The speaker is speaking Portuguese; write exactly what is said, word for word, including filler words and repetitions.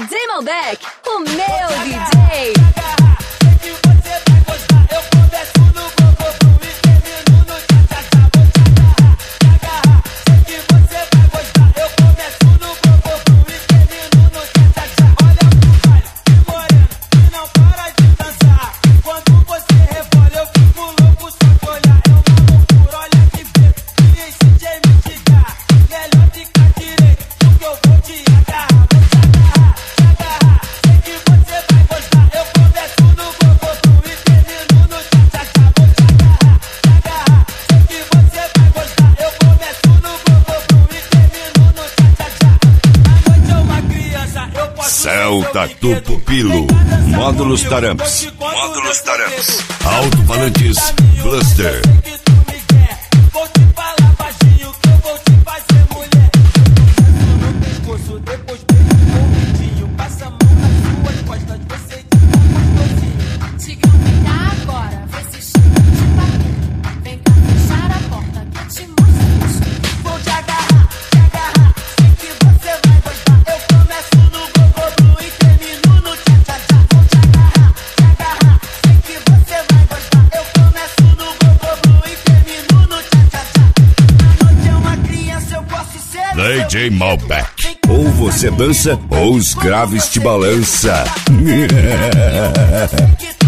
D J Malbec, o meu D J. Celta Tupupilo, Módulos Taramps, Módulos Taramps, Alto-falantes Cluster. D J Malbec. Ou você dança, ou os graves te balança.